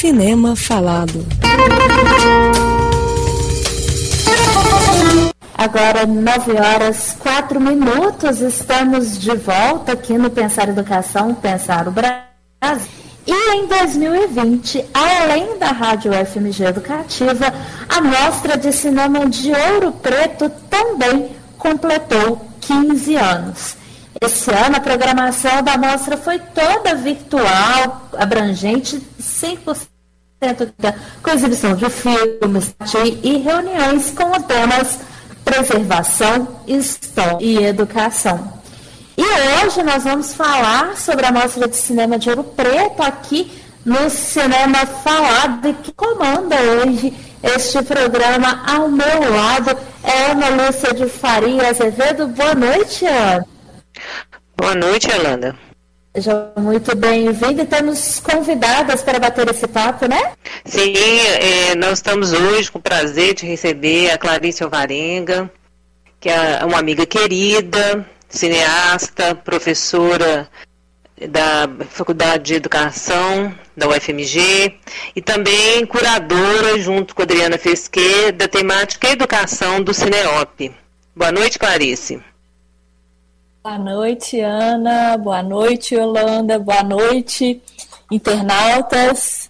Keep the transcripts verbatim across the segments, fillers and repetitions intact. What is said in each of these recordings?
Cinema Falado. Agora, nove horas, quatro minutos, estamos de volta aqui no Pensar Educação, Pensar o Brasil. E em dois mil e vinte, além da Rádio F M G Educativa, a Mostra de Cinema de Ouro Preto também completou quinze anos. Esse ano, a programação da mostra foi toda virtual, abrangente, cem por cento com exibição de filmes e reuniões com temas preservação, história e educação. E hoje nós vamos falar sobre a Mostra de Cinema de Ouro Preto aqui no Cinema Falado, e que comanda hoje este programa ao meu lado é Ana Lúcia de Faria Azevedo. Boa noite, Ana. Boa noite, Yolanda. Seja muito bem-vinda, e temos convidadas para bater esse papo, né? Sim, é, nós estamos hoje com o prazer de receber a Clarice Alvarenga, que é uma amiga querida, cineasta, professora da Faculdade de Educação da U F M G e também curadora, junto com a Adriana Fesquet, da temática Educação do Cineop. Boa noite, Clarice. Boa noite, Ana. Boa noite, Yolanda. Boa noite, internautas.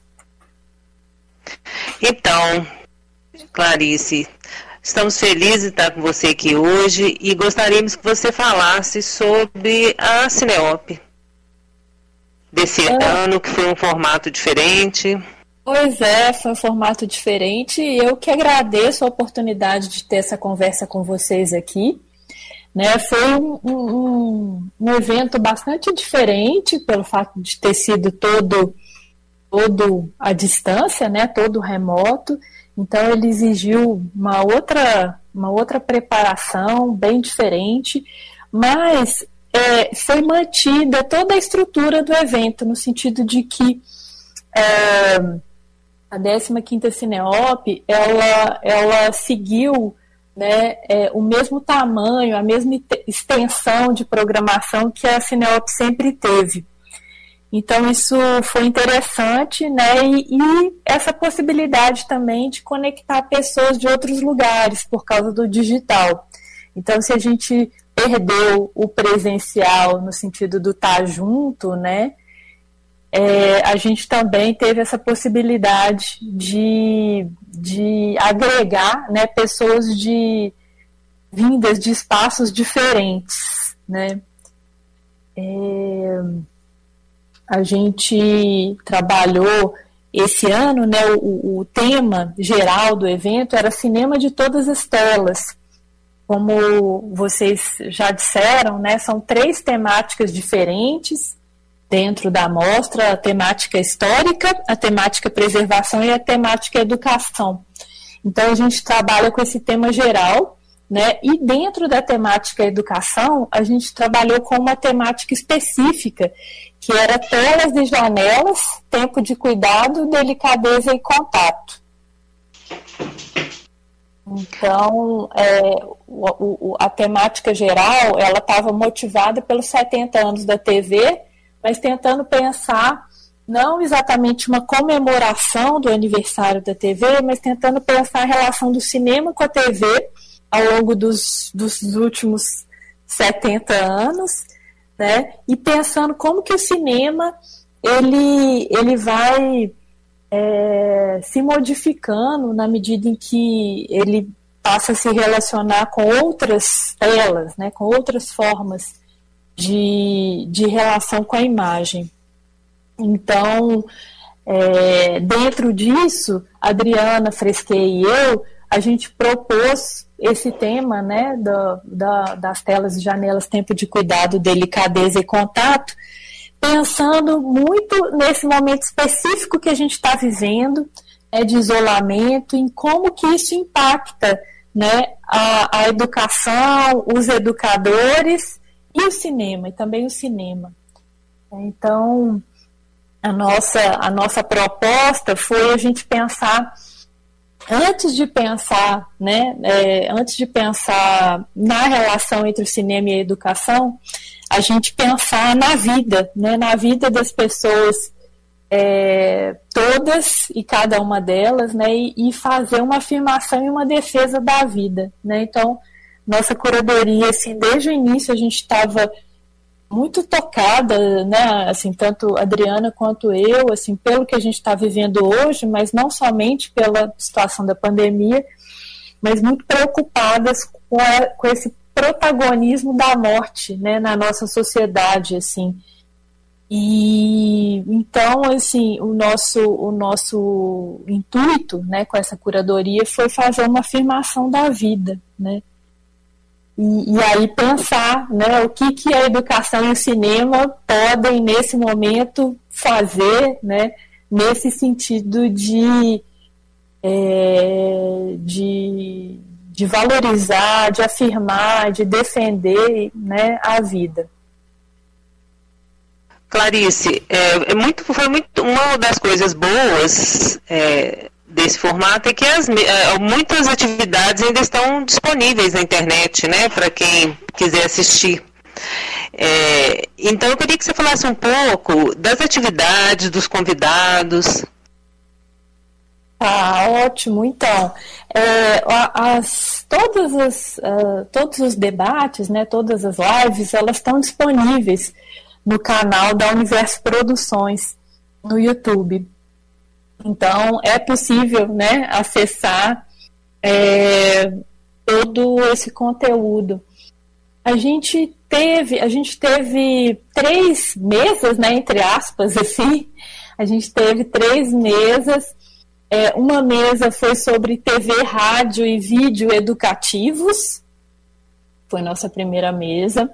Então, Clarice, estamos felizes de estar com você aqui hoje e gostaríamos que você falasse sobre a Cineop desse é. ano, que foi um formato diferente. Pois é, foi um formato diferente, e eu que agradeço a oportunidade de ter essa conversa com vocês aqui. Né, foi um, um, um evento bastante diferente, pelo fato de ter sido todo, todo à distância, né, todo remoto. Então ele exigiu uma outra, uma outra preparação bem diferente, mas é, foi mantida toda a estrutura do evento, no sentido de que é, a décima quinta Cineop, ela, ela seguiu, né, é, o mesmo tamanho, a mesma extensão de programação que a Cineop sempre teve. Então isso foi interessante, né, e, e essa possibilidade também de conectar pessoas de outros lugares por causa do digital. Então, se a gente perdeu o presencial no sentido do estar junto, né, É, a gente também teve essa possibilidade de, de agregar, né, pessoas de, vindas de espaços diferentes, né. É, a gente trabalhou esse ano, né, o, o tema geral do evento era cinema de todas as telas. Como vocês já disseram, né, são três temáticas diferentes dentro da mostra: a temática histórica, a temática preservação e a temática educação. Então a gente trabalha com esse tema geral, né? E dentro da temática educação, a gente trabalhou com uma temática específica, que era telas e janelas, tempo de cuidado, delicadeza e contato. Então, é, o, o, a temática geral, ela estava motivada pelos setenta anos da T V, mas tentando pensar não exatamente uma comemoração do aniversário da T V, mas tentando pensar a relação do cinema com a T V ao longo dos, dos últimos setenta anos, né? E pensando como que o cinema ele, ele vai é, se modificando na medida em que ele passa a se relacionar com outras telas, né? Com outras formas De, de relação com a imagem. Então, é, dentro disso, a Adriana Fesquet e eu, a gente propôs esse tema, né, da, da, das telas e janelas, tempo de cuidado, delicadeza e contato, pensando muito nesse momento específico que a gente está vivendo, né, de isolamento, em como que isso impacta, né, a, a educação, os educadores e o cinema, e também o cinema. Então, a nossa, a nossa proposta foi a gente pensar, antes de pensar, né, é, antes de pensar na relação entre o cinema e a educação, a gente pensar na vida, né, na vida das pessoas é, todas e cada uma delas, né, e, e fazer uma afirmação e uma defesa da vida, né? Então, nossa curadoria, assim, desde o início a gente estava muito tocada, né, assim, tanto a Adriana quanto eu, assim, pelo que a gente está vivendo hoje, mas não somente pela situação da pandemia, mas muito preocupadas com, a, com esse protagonismo da morte, né, na nossa sociedade, assim. E então, assim, o nosso, o nosso intuito, né, com essa curadoria foi fazer uma afirmação da vida, né? E, e aí pensar, né, o que, que a educação e o cinema podem, nesse momento, fazer, né, nesse sentido de, é, de, de valorizar, de afirmar, de defender, né, a vida. Clarice, é, é muito, foi muito, uma das coisas boas é, desse formato é que as, é, muitas atividades ainda estão disponíveis na internet, né, para quem quiser assistir. É, então eu queria que você falasse um pouco das atividades, dos convidados. Ah, ótimo. Então, é, as, todas as, uh, todos os debates, né, todas as lives, elas estão disponíveis no canal da Universo Produções, no YouTube. Então, é possível, né, acessar é, todo esse conteúdo. A gente teve, a gente teve três mesas, né, entre aspas, assim, a gente teve três mesas. É, uma mesa foi sobre T V, rádio e vídeo educativos, foi nossa primeira mesa.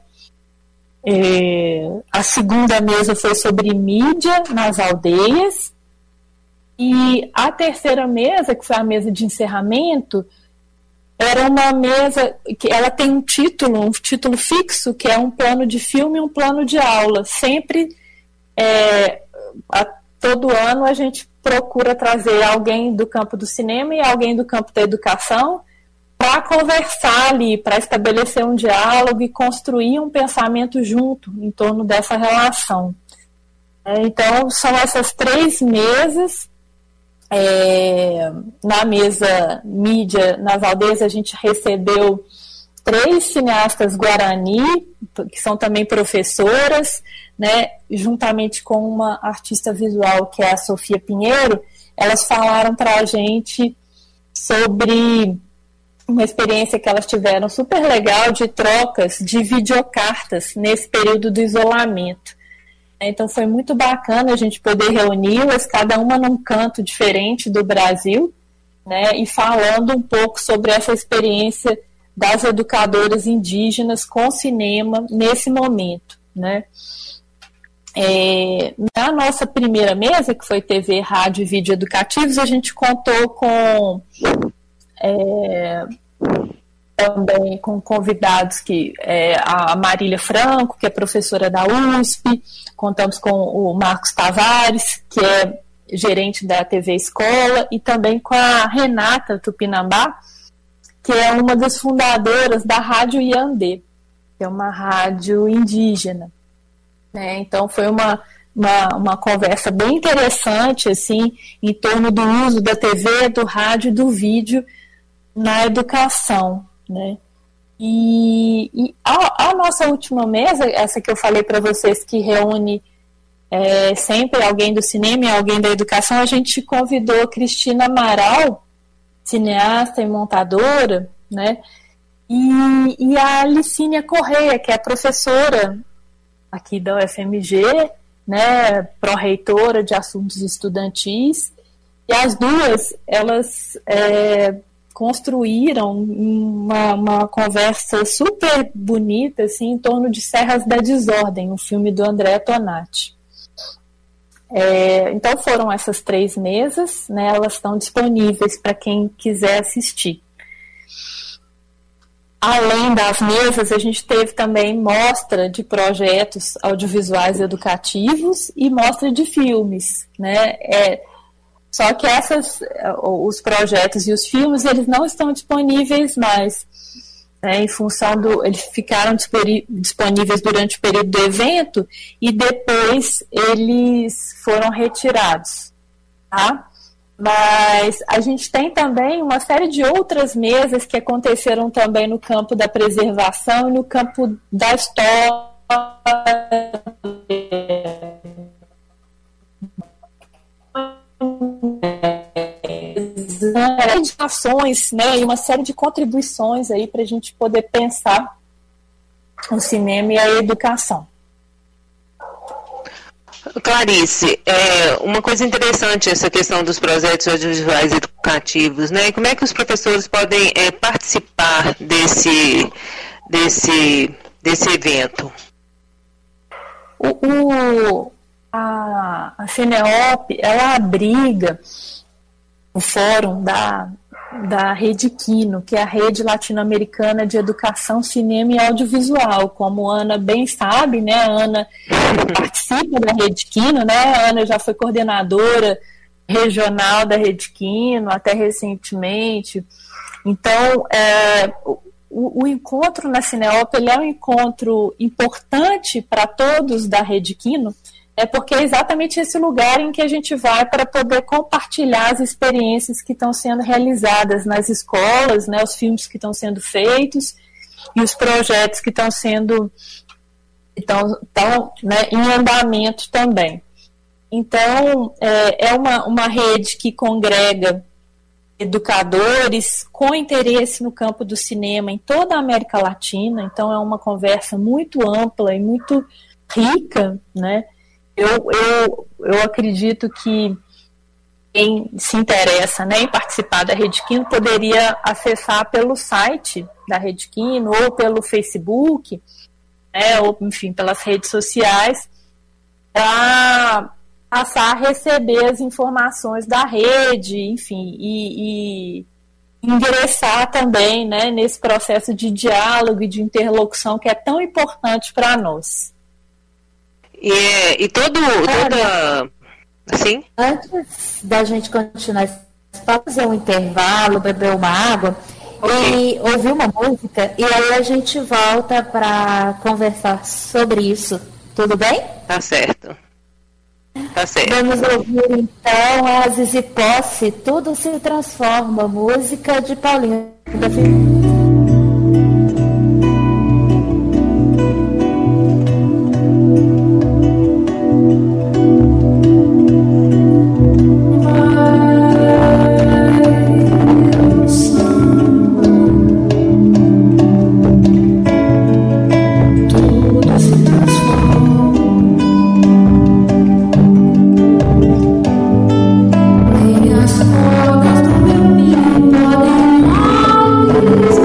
É, a segunda mesa foi sobre mídia nas aldeias, e a terceira mesa, que foi a mesa de encerramento, era uma mesa que ela tem um título, um título fixo, que é um plano de filme e um plano de aula. Sempre, é, a, todo ano, a gente procura trazer alguém do campo do cinema e alguém do campo da educação para conversar ali, para estabelecer um diálogo e construir um pensamento junto em torno dessa relação. É, então, são essas três mesas. É, na mesa mídia nas aldeias, a gente recebeu três cineastas guarani, que são também professoras, né, juntamente com uma artista visual, que é a Sofia Pinheiro. Elas falaram para a gente sobre uma experiência que elas tiveram super legal de trocas de videocartas nesse período do isolamento. Então foi muito bacana a gente poder reuni-las, cada uma num canto diferente do Brasil, né, e falando um pouco sobre essa experiência das educadoras indígenas com cinema nesse momento, né. É, na nossa primeira mesa, que foi T V, rádio e vídeo educativos, a gente contou com é, também com convidados que é, a Marília Franco, que é professora da U S P, contamos com o Marcos Tavares, que é gerente da T V Escola, e também com a Renata Tupinambá, que é uma das fundadoras da Rádio Iandê, que é uma rádio indígena. Né? Então foi uma, uma, uma conversa bem interessante, assim, em torno do uso da T V, do rádio e do vídeo na educação, né? E, e a, a nossa última mesa, essa que eu falei para vocês, que reúne é, sempre alguém do cinema e alguém da educação, a gente convidou a Cristina Amaral, cineasta e montadora, né? E, e a Licínia Correia, que é professora aqui da U F M G, né, pró-reitora de assuntos estudantis, e as duas, elas é, construíram uma, uma conversa super bonita, assim, em torno de Serras da Desordem, um filme do André Tonati. É, então foram essas três mesas, né, elas estão disponíveis para quem quiser assistir. Além das mesas, a gente teve também mostra de projetos audiovisuais educativos e mostra de filmes, né? É, só que essas, os projetos e os filmes, eles não estão disponíveis mais. né, em função do... Eles ficaram disponíveis durante o período do evento e depois eles foram retirados, tá? Mas a gente tem também uma série de outras mesas que aconteceram também no campo da preservação e no campo da história, ações, né, e uma série de contribuições aí para a gente poder pensar o cinema e a educação. Clarice, é, uma coisa interessante essa questão dos projetos audiovisuais educativos, né? Como é que os professores podem é, participar desse, desse, desse evento? O, o, a, a Cineop, ela abriga o fórum da, da Rede Quino, que é a Rede Latino-Americana de Educação, Cinema e Audiovisual. Como a Ana bem sabe, né, a Ana participa da Rede Quino, né, a Ana já foi coordenadora regional da Rede Quino até recentemente. Então, é, o, o encontro na Cineop, ele é um encontro importante para todos da Rede Quino, é porque é exatamente esse lugar em que a gente vai para poder compartilhar as experiências que estão sendo realizadas nas escolas, né, os filmes que estão sendo feitos e os projetos que estão sendo estão, estão, né, em andamento também. Então, é, é uma, uma rede que congrega educadores com interesse no campo do cinema em toda a América Latina, então é uma conversa muito ampla e muito rica, né? Eu, eu, eu acredito que quem se interessa, né, em participar da Rede Quino poderia acessar pelo site da Rede Quino ou pelo Facebook, né, ou, enfim, pelas redes sociais, para passar a receber as informações da rede, enfim, e, e ingressar também, né, nesse processo de diálogo e de interlocução que é tão importante para nós. E, e todo, toda... Sim? Antes da gente continuar, pode fazer um intervalo, beber uma água, okay, e ouvir uma música, e aí a gente volta para conversar sobre isso. Tudo bem? Tá certo. Tá certo. Vamos ouvir então a Zizi Posse, Tudo se Transforma, música de Paulinho da Filha. As cordas do meu ninho podem mais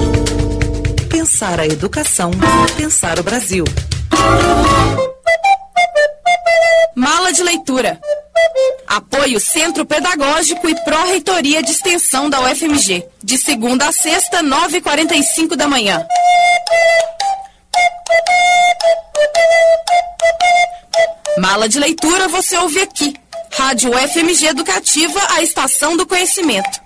Pensar a educação, pensar o Brasil. Mala de leitura. Apoio Centro Pedagógico e Pró-Reitoria de Extensão da U F M G. De segunda a sexta, nove e quarenta e cinco da manhã. Mala de leitura você ouve aqui. Rádio U F M G Educativa, a estação do conhecimento.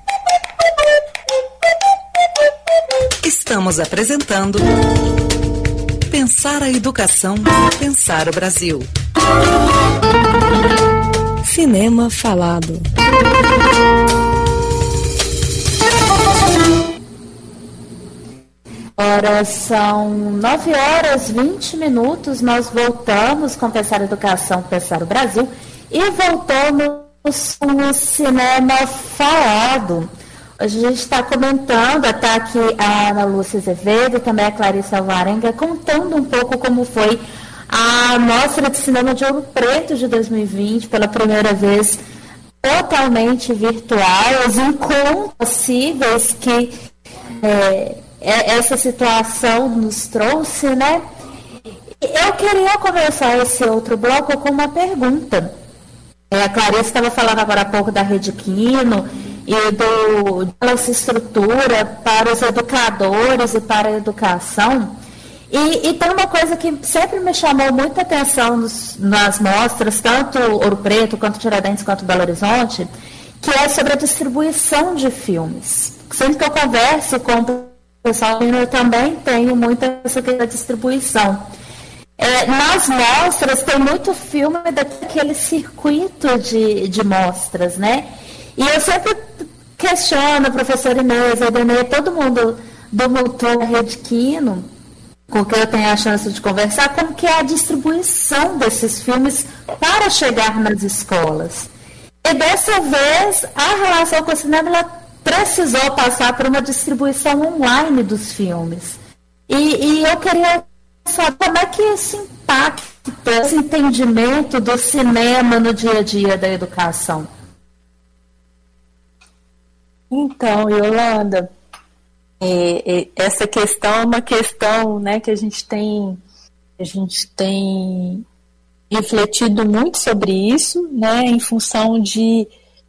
Estamos apresentando Pensar a educação, pensar o Brasil. Cinema falado. Agora são nove horas e vinte minutos, nós voltamos com Pensar a Educação, Pensar o Brasil e voltamos com o Cinema Falado. Hoje a gente está comentando, está aqui a Ana Lúcia Azevedo, também a Clarissa Alvarenga, contando um pouco como foi a Mostra de Cinema de Ouro Preto de dois mil e vinte, pela primeira vez totalmente virtual, os encontros possíveis que é, essa situação nos trouxe, né? Eu queria começar esse outro bloco com uma pergunta. É, a Clarissa estava falando agora há pouco da Rede Quino e do, dessa estrutura para os educadores e para a educação. E, e tem uma coisa que sempre me chamou muita atenção nos, nas mostras, tanto Ouro Preto, quanto Tiradentes, quanto Belo Horizonte, que é sobre a distribuição de filmes. Sempre que eu converso com o pessoal, eu também tenho muita essa questão da distribuição. É, nas mostras tem muito filme daquele circuito de, de mostras, né? E eu sempre questiono a professora Inês, a Denê, todo mundo do Multor Rede Quino, com quem eu tenho a chance de conversar, como que é a distribuição desses filmes para chegar nas escolas. E dessa vez, a relação com o cinema ela precisou passar por uma distribuição online dos filmes. E, e eu queria saber como é que isso impacta esse entendimento do cinema no dia a dia da educação. Então, Yolanda, é, é, essa questão é uma questão, né, que a gente tem, a gente tem refletido muito sobre isso, né, em função de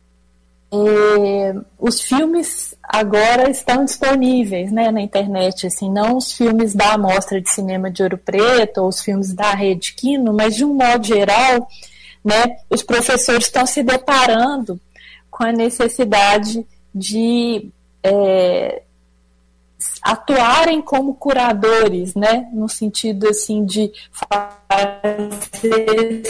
é, os filmes agora estão disponíveis, né, na internet, assim, não os filmes da Mostra de Cinema de Ouro Preto ou os filmes da Rede Quino, mas de um modo geral, né, os professores estão se deparando com a necessidade de é, atuarem como curadores, né, no sentido assim de fazer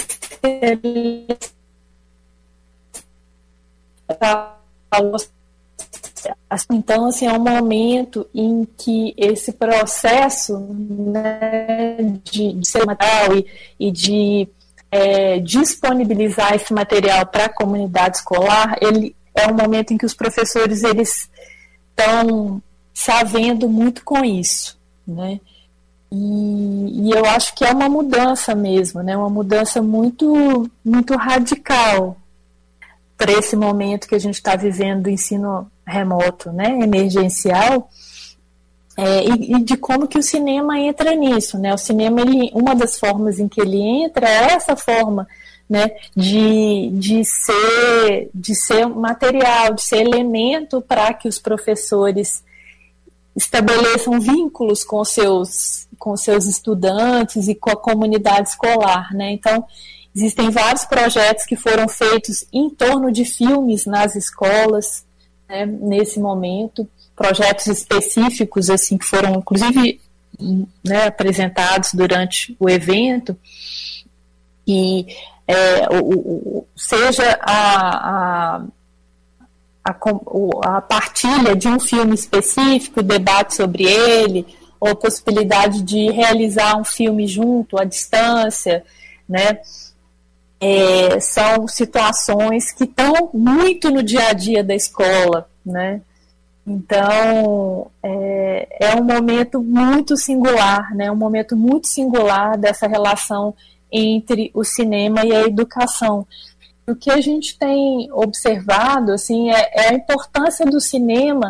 então assim é um momento em que esse processo, né, de, de ser material e, e de é, disponibilizar esse material para a comunidade escolar, ele é um momento em que os professores eles estão sabendo muito com isso, né? E, e eu acho que é uma mudança mesmo, né? Uma mudança muito, muito radical para esse momento que a gente está vivendo do ensino remoto, né? Emergencial, é, e, e de como que o cinema entra nisso, né? O cinema, ele, uma das formas em que ele entra é essa forma, né, de, de, ser, de ser material, de ser elemento para que os professores estabeleçam vínculos com seus, com seus estudantes e com a comunidade escolar, né? Então, existem vários projetos que foram feitos em torno de filmes nas escolas, né, nesse momento, projetos específicos, assim, que foram, inclusive, né, apresentados durante o evento, e É, o, o, seja a, a, a, a partilha de um filme específico, debate sobre ele, ou a possibilidade de realizar um filme junto, à distância, né? É, são situações que estão muito no dia a dia da escola, né? Então, é, é um momento muito singular, né? Um momento muito singular dessa relação entre o cinema e a educação. O que a gente tem observado assim, é, é a importância do cinema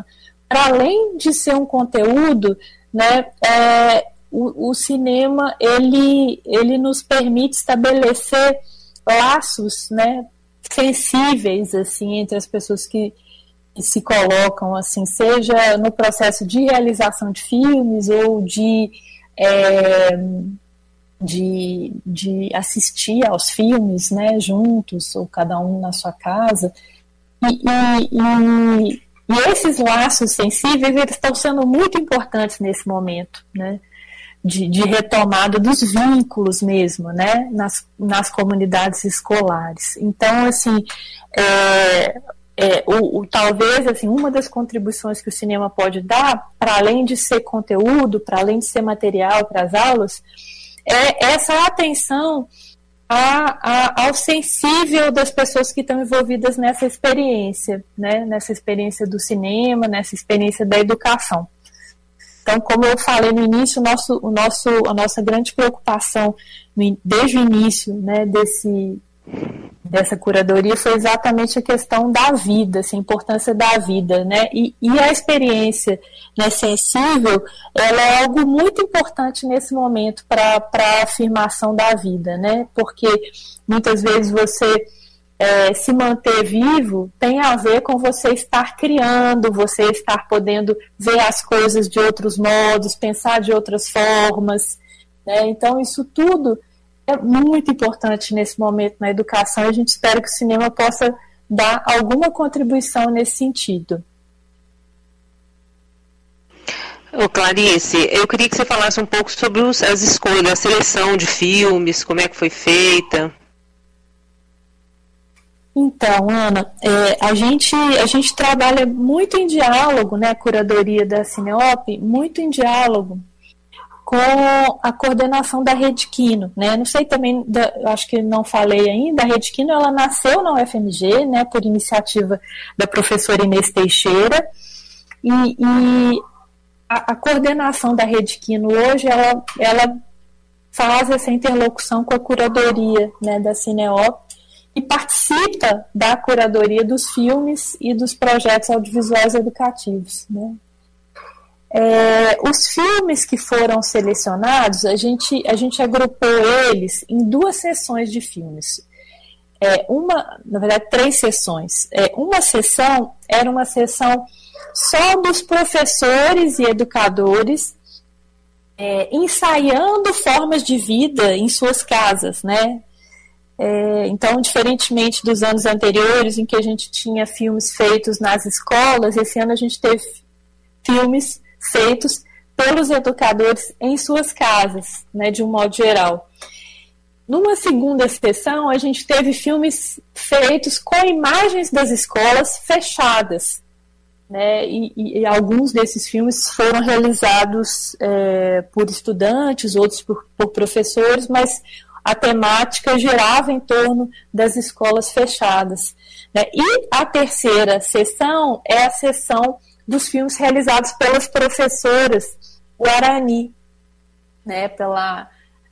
para além de ser um conteúdo, né, é, o, o cinema ele, ele nos permite estabelecer laços, né, sensíveis assim, entre as pessoas que, que se colocam, assim, seja no processo de realização de filmes ou de, é, de, de assistir aos filmes, né, juntos, ou cada um na sua casa. E, e, e, e esses laços sensíveis, eles estão sendo muito importantes nesse momento, né, de, de retomada dos vínculos mesmo, né, nas, nas comunidades escolares. Então, assim, é, é, o, o, talvez, assim, uma das contribuições que o cinema pode dar, para além de ser conteúdo, para além de ser material para as aulas, é essa atenção A, a, ao sensível das pessoas que estão envolvidas nessa experiência, né? Nessa experiência do cinema, nessa experiência da educação. Então, como eu falei no início, o nosso, o nosso, a nossa grande preocupação desde o início, né, desse, dessa curadoria foi exatamente a questão da vida, assim, a importância da vida, né? E, e a experiência, né, sensível, ela é algo muito importante nesse momento para a afirmação da vida, né? Porque muitas vezes você é, se manter vivo tem a ver com você estar criando, você estar podendo ver as coisas de outros modos, pensar de outras formas, né? Então isso tudo é muito importante nesse momento na educação, e a gente espera que o cinema possa dar alguma contribuição nesse sentido. Ô Clarice, eu queria que você falasse um pouco sobre os, as escolhas, a seleção de filmes, como é que foi feita. Então, Ana, é, a, gente, a gente trabalha muito em diálogo, né, a curadoria da Cineop, muito em diálogo com a coordenação da Rede Quino, né? Não sei também, da, acho que não falei ainda, a Rede Quino, ela nasceu na U F M G, né, por iniciativa da professora Inês Teixeira, e, e a, a coordenação da Rede Quino hoje, ela, ela faz essa interlocução com a curadoria, né, da Cineop, e participa da curadoria dos filmes e dos projetos audiovisuais educativos, né? É, os filmes que foram selecionados, a gente, a gente agrupou eles em duas sessões de filmes. É, uma, na verdade, três sessões. É, uma sessão era uma sessão só dos professores e educadores é, ensaiando formas de vida em suas casas, né? É, então, diferentemente dos anos anteriores, em que a gente tinha filmes feitos nas escolas, esse ano a gente teve filmes feitos pelos educadores em suas casas, né, de um modo geral. Numa segunda sessão, a gente teve filmes feitos com imagens das escolas fechadas, né, e, e, e alguns desses filmes foram realizados é, por estudantes, outros por, por professores, mas a temática girava em torno das escolas fechadas, né? E a terceira sessão é a sessão dos filmes realizados pelas professoras Guarani, né? Pela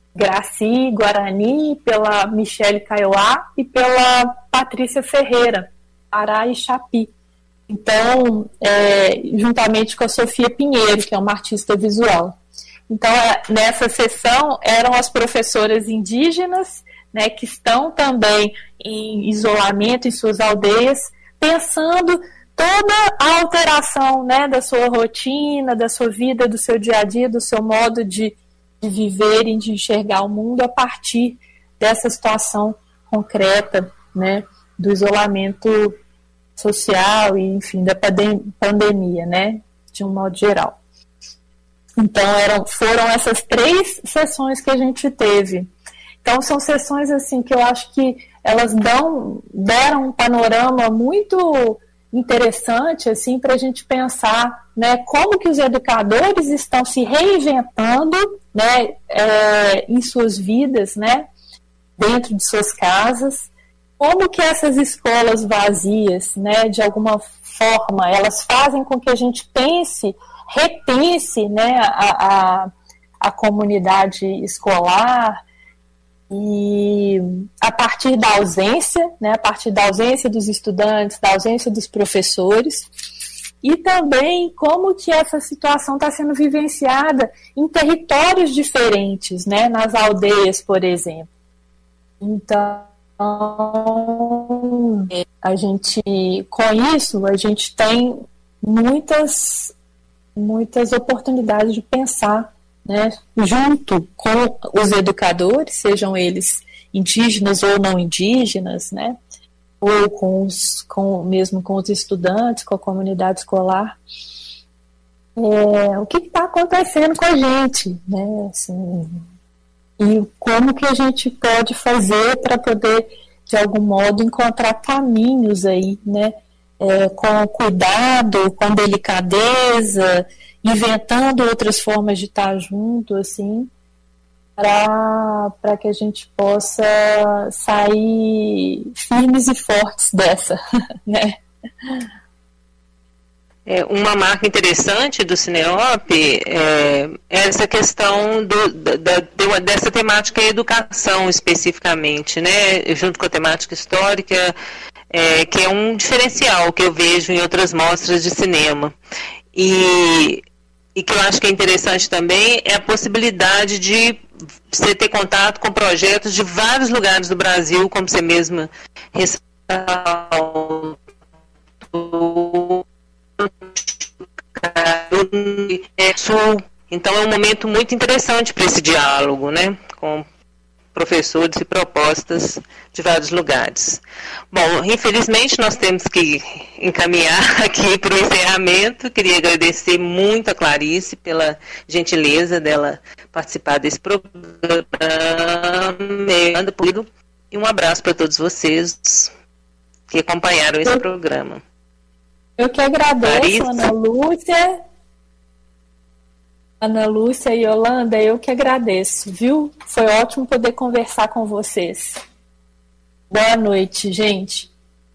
Graci Guarani, pela Michele Kaiowá e pela Patrícia Ferreira, Pará e Chapi. Então, é, juntamente com a Sofia Pinheiro, que é uma artista visual. Então, nessa sessão, eram as professoras indígenas, né, que estão também em isolamento em suas aldeias, pensando toda a alteração, né, da sua rotina, da sua vida, do seu dia a dia, do seu modo de, de viver e de enxergar o mundo a partir dessa situação concreta, né, do isolamento social e, enfim, da pandemia, né, de um modo geral. Então, eram, foram essas três sessões que a gente teve. Então, são sessões, assim, que eu acho que elas dão, deram um panorama muito interessante, assim, para a gente pensar, né, como que os educadores estão se reinventando, né, é, em suas vidas, né, dentro de suas casas, como que essas escolas vazias, né, de alguma forma, elas fazem com que a gente pense, repense, né, a, a, a comunidade escolar, e a partir da ausência, né, a partir da ausência dos estudantes, da ausência dos professores, e também como que essa situação está sendo vivenciada em territórios diferentes, né, nas aldeias, por exemplo. Então, a gente, com isso, a gente tem muitas, muitas oportunidades de pensar, né, junto com os educadores, sejam eles indígenas ou não indígenas, né, ou com os, com, mesmo com os estudantes, com a comunidade escolar, é, o que está acontecendo com a gente, né, assim, e como que a gente pode fazer para poder, de algum modo, encontrar caminhos aí, né, é, com cuidado, com delicadeza, inventando outras formas de estar junto, assim, para que a gente possa sair firmes e fortes dessa, né? É, uma marca interessante do Cineop é essa questão do, da, da, dessa temática educação especificamente, né? Junto com a temática histórica, é, que é um diferencial que eu vejo em outras mostras de cinema. E, e que eu acho que é interessante também é a possibilidade de você ter contato com projetos de vários lugares do Brasil, como você mesma ressaltou, Sul. Então é um momento muito interessante para esse diálogo, né, com professores e propostas de vários lugares. Bom, infelizmente nós temos que encaminhar aqui para o encerramento. Queria agradecer muito a Clarice pela gentileza dela participar desse programa. E um abraço para todos vocês que acompanharam esse programa. Eu que agradeço, Clarice. Ana Lúcia. Ana Lúcia e Yolanda, eu que agradeço, viu? Foi ótimo poder conversar com vocês. Boa noite, gente.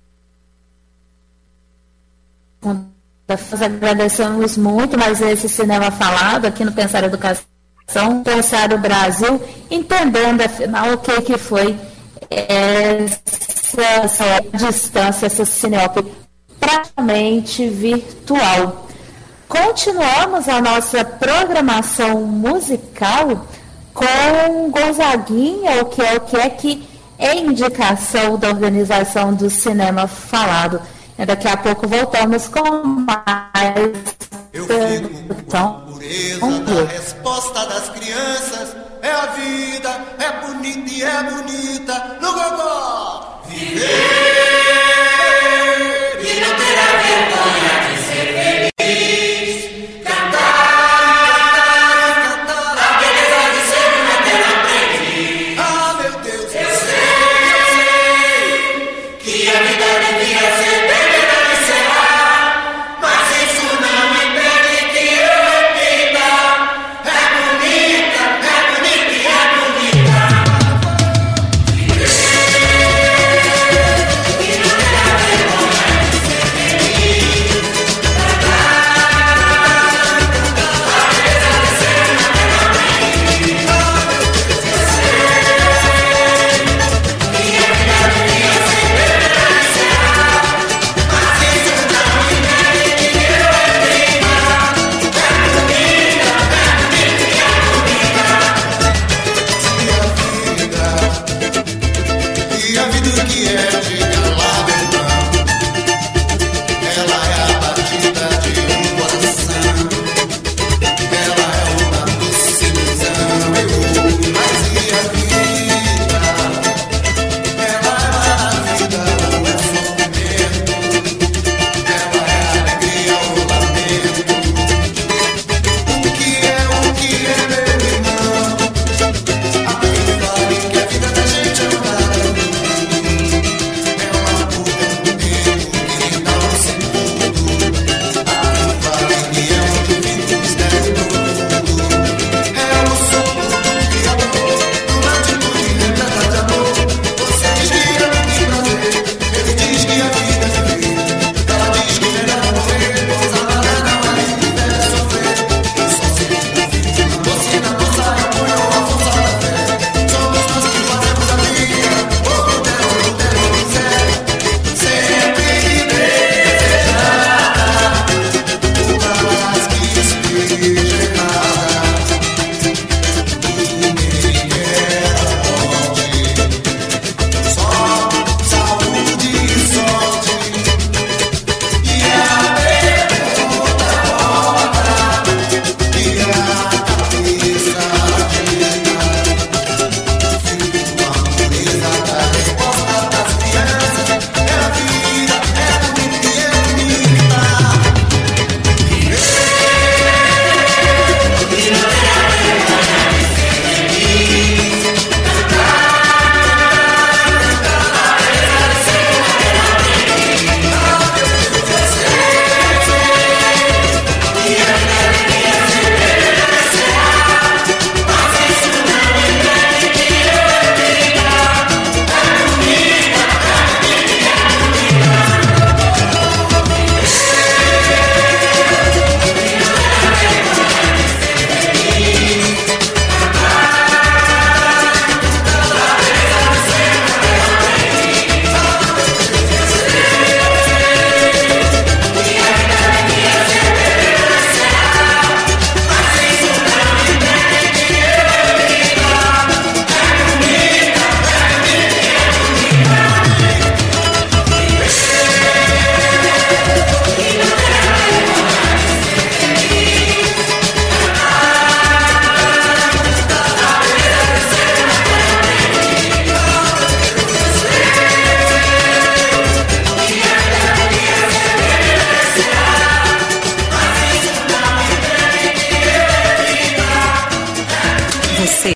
Nós agradecemos muito mais esse cinema falado aqui no Pensar Educação, Pensar o Brasil, entendendo afinal o que, que foi essa, essa distância, essa Cineop praticamente virtual. Continuamos a nossa programação musical com Gonzaguinha, o que é o que é que é indicação da organização do Cinema Falado. E daqui a pouco voltamos com mais. Eu fico com a pureza da resposta das crianças. É a vida, é bonita e é bonita no gogó. Viver e não ter a vergonha de ser feliz. Cantar, cantar, a beleza de ser um eterno aprendiz. Ah, meu Deus, eu sei que a vida devia ser bem melhor e será, mas isso não impede que eu repita. É bonita, é bonita e é bonita. Viver Você